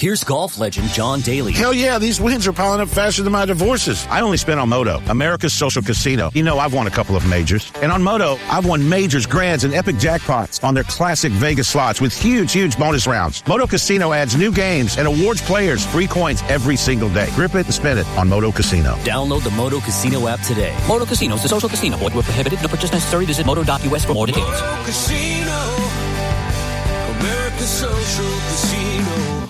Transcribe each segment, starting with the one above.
Here's golf legend John Daly. Hell yeah, these wins are piling up faster than my divorces. I only spent on Moto, America's social casino. You know, I've won a couple of majors. And on Moto, I've won majors, grands, and epic jackpots on their classic Vegas slots with huge bonus rounds. Moto Casino adds new games and awards players free coins every single day. Grip it and spin it on Moto Casino. Download the Moto Casino app today. Moto Casino is a social casino. Void where prohibited. No purchase necessary. Visit moto.us for more details. Moto Casino, America's social casino.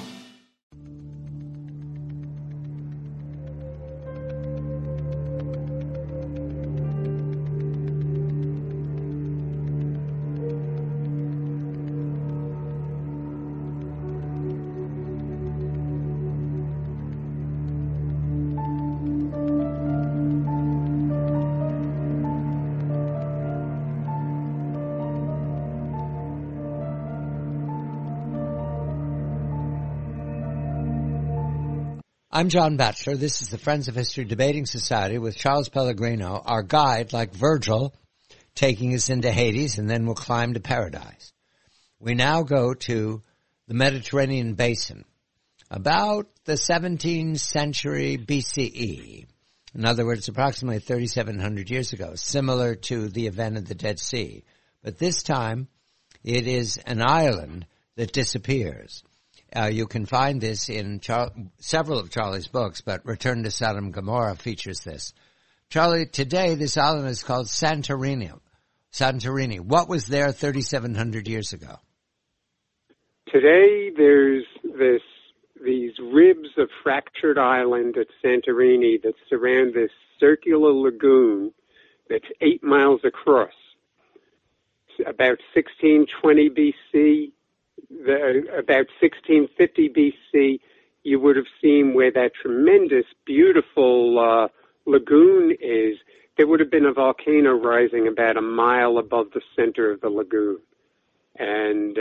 I'm John Batchelor. This is the Friends of History Debating Society with Charles Pellegrino, our guide, like Virgil, taking us into Hades, and then we'll climb to paradise. We now go to the Mediterranean basin, about the 17th century BCE. In other words, approximately 3,700 years ago, similar to the event of the Dead Sea. But this time, it is an island that disappears. You can find this in several of Charlie's books, but Return to Sodom and Gomorrah features this. Charlie, today this island is called Santorini. Santorini. What was there 3,700 years ago? Today there's these ribs of fractured island at Santorini that surround this circular lagoon that's 8 miles across. About 1620 BC. About 1650 BC, you would have seen where that tremendous, beautiful lagoon is. There would have been a volcano rising about a mile above the center of the lagoon. And,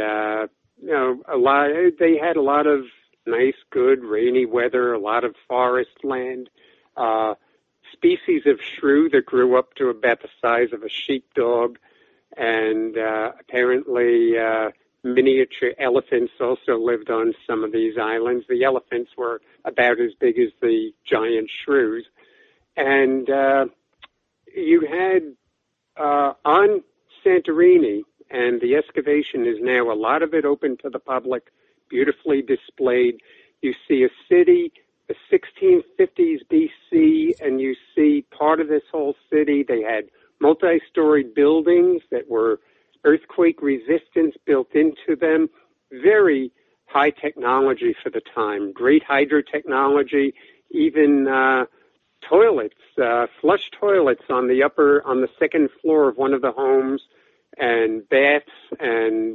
they had a lot of nice, good, rainy weather, a lot of forest land, species of shrew that grew up to about the size of a sheepdog, and apparently miniature elephants also lived on some of these islands. The elephants were about as big as the giant shrews. And you had on Santorini, and the excavation is now a lot of it open to the public, beautifully displayed. You see a city, the 1650s BC, and you see part of this whole city. They had multi-story buildings that were earthquake resistance built into them, very high technology for the time, great hydro technology, even toilets, flush toilets on the second floor of one of the homes, and baths and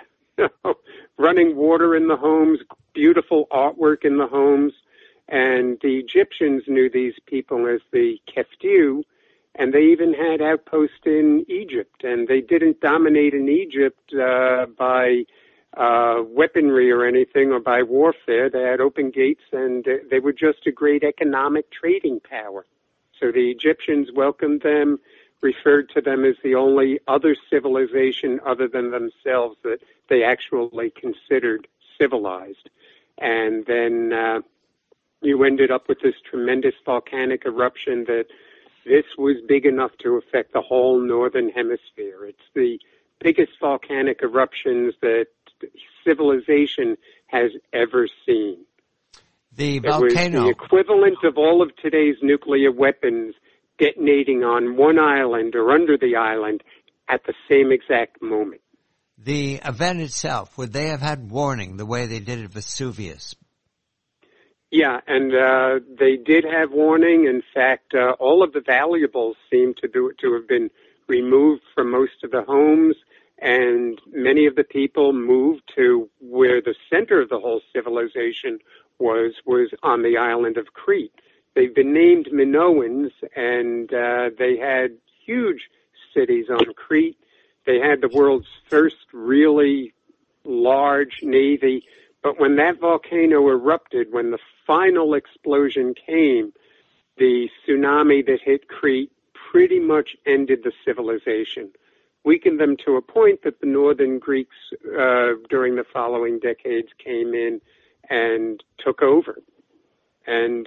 running water in the homes, beautiful artwork in the homes. And the Egyptians knew these people as the Keftiu, and they even had outposts in Egypt, and they didn't dominate in Egypt by weaponry or anything or by warfare. They had open gates, and they were just a great economic trading power. So the Egyptians welcomed them, referred to them as the only other civilization other than themselves that they actually considered civilized. And then you ended up with this tremendous volcanic eruption that this was big enough to affect the whole northern hemisphere. It's the biggest volcanic eruptions that civilization has ever seen. The volcano. It was the equivalent of all of today's nuclear weapons detonating on one island or under the island at the same exact moment. The event itself, would they have had warning the way they did at Vesuvius? Yeah, and they did have warning. In fact, all of the valuables seem to have been removed from most of the homes, and many of the people moved to where the center of the whole civilization was on the island of Crete. They've been named Minoans, and they had huge cities on Crete. They had the world's first really large navy. But when that volcano erupted, when the final explosion came, the tsunami that hit Crete pretty much ended the civilization, weakened them to a point that the northern Greeks during the following decades came in and took over. And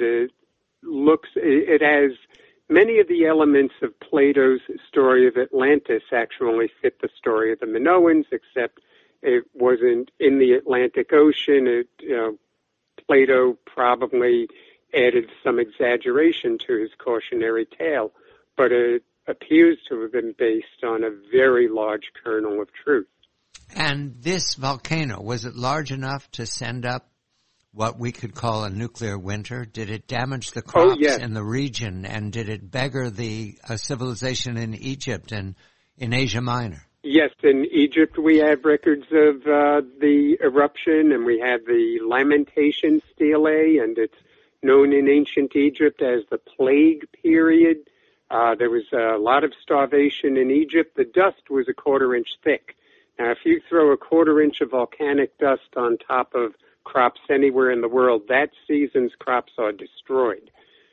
it has many of the elements of Plato's story of Atlantis actually fit the story of the Minoans, except it wasn't in the Atlantic Ocean. Plato probably added some exaggeration to his cautionary tale, but it appears to have been based on a very large kernel of truth. And this volcano, was it large enough to send up what we could call a nuclear winter? Did it damage the crops in the region, and did it beggar the civilization in Egypt and in Asia Minor? Yes, in Egypt we have records of the eruption, and we have the lamentation stele, and it's known in ancient Egypt as the plague period. There was a lot of starvation in Egypt. The dust was a quarter-inch thick. Now, if you throw a quarter-inch of volcanic dust on top of crops anywhere in the world, that season's crops are destroyed.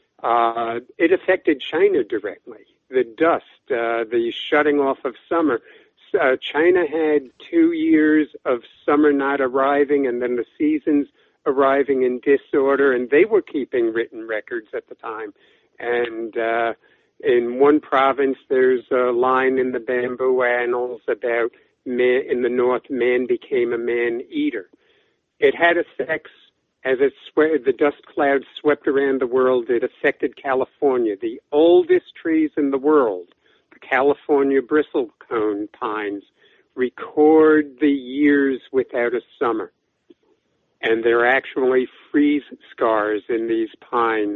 It affected China directly. The dust, the shutting off of summer. China had 2 years of summer not arriving and then the seasons arriving in disorder, and they were keeping written records at the time. And in one province, there's a line in the Bamboo Annals about in the north, man became a man-eater. It had effects as the dust clouds swept around the world. It affected California. The oldest trees in the world, the California bristlecone pines, record the years without a summer. And there are actually freeze scars in these pines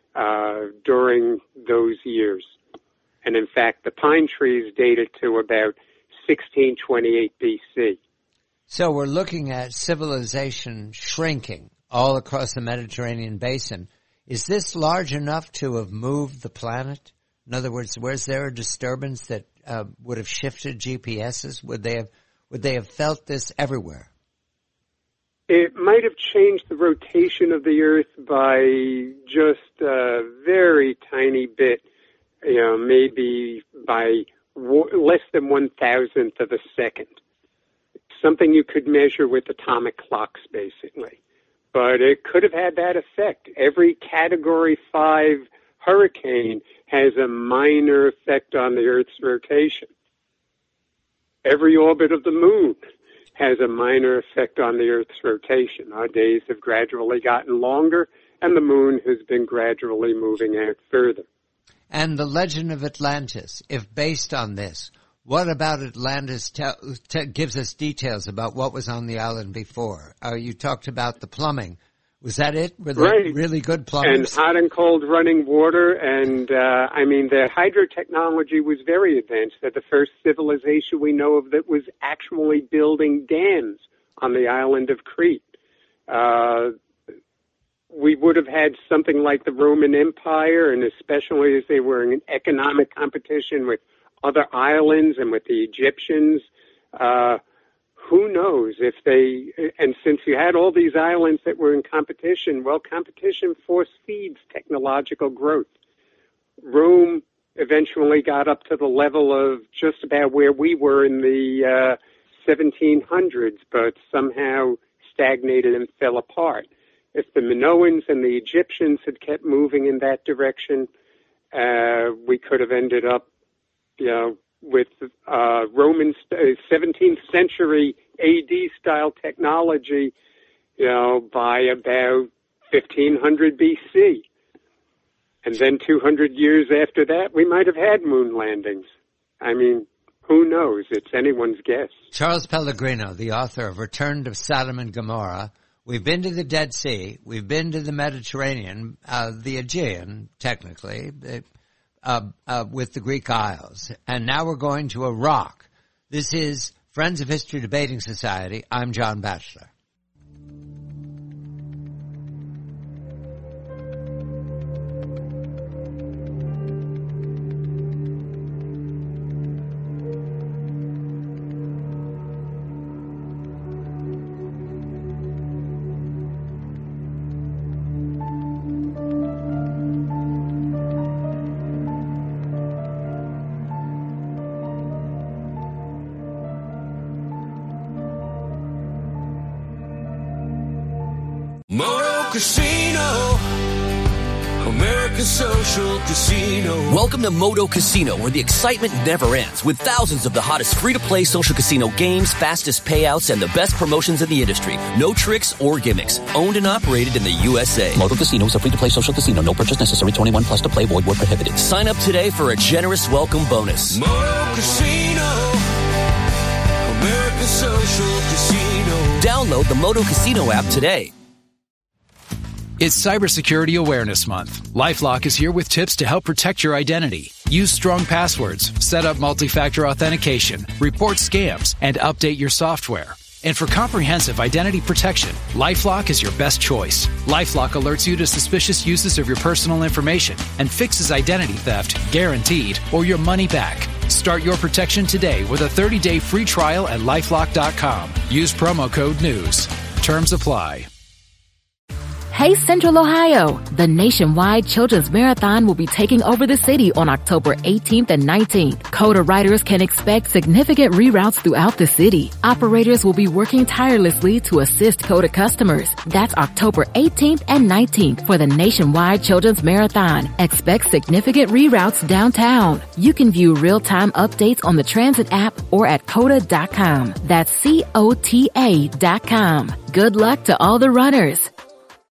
during those years. And in fact, the pine trees dated to about 1628 BC. So we're looking at civilization shrinking all across the Mediterranean basin. Is this large enough to have moved the planet? In other words, was there a disturbance that would have shifted GPSs? Would they have felt this everywhere? It might have changed the rotation of the Earth by just a very tiny bit, maybe by less than 1,000th of a second. Something you could measure with atomic clocks, basically. But it could have had that effect. Every Category 5 hurricane has a minor effect on the Earth's rotation. Every orbit of the moon has a minor effect on the Earth's rotation. Our days have gradually gotten longer, and the moon has been gradually moving out further. And the legend of Atlantis, if based on this, what about Atlantis gives us details about what was on the island before? You talked about the plumbing. Was that it? Were they really good plumbers? And hot and cold running water. And, the hydrotechnology was very advanced. They're the first civilization we know of that was actually building dams on the island of Crete. We would have had something like the Roman Empire, and especially as they were in economic competition with other islands and with the Egyptians. Who knows if and since you had all these islands that were in competition, well, competition force feeds technological growth. Rome eventually got up to the level of just about where we were in the 1700s, but somehow stagnated and fell apart. If the Minoans and the Egyptians had kept moving in that direction, we could have ended up, with Roman 17th century AD style technology, by about 1500 BC. And then 200 years after that, we might have had moon landings. Who knows? It's anyone's guess. Charles Pellegrino, the author of Return to Sodom and Gomorrah. We've been to the Dead Sea. We've been to the Mediterranean, the Aegean, technically, with the Greek Isles. And now we're going to Iraq. This is Friends of History Debating Society. I'm John Batchelor. Casino. America's Social Casino. Welcome to Moto Casino, where the excitement never ends, with thousands of the hottest free-to-play social casino games, fastest payouts, and the best promotions in the industry. No tricks or gimmicks. Owned and operated in the USA. Moto Casino is a free-to-play social casino. No purchase necessary. 21 plus to play. Void where prohibited. Sign up today for a generous welcome bonus. Moto Casino. America's Social Casino. Download the Moto Casino app today. It's Cybersecurity Awareness Month. LifeLock is here with tips to help protect your identity. Use strong passwords, set up multi-factor authentication, report scams, and update your software. And for comprehensive identity protection, LifeLock is your best choice. LifeLock alerts you to suspicious uses of your personal information and fixes identity theft, guaranteed, or your money back. Start your protection today with a 30-day free trial at LifeLock.com. Use promo code NEWS. Terms apply. Hey Central Ohio! The nationwide Children's Marathon will be taking over the city on October 18th and 19th. CODA riders can expect significant reroutes throughout the city. Operators will be working tirelessly to assist CODA customers. That's October 18th and 19th for the nationwide Children's Marathon. Expect significant reroutes downtown. You can view real-time updates on the transit app or at CODA.com. That's COTA.com. Good luck to all the runners.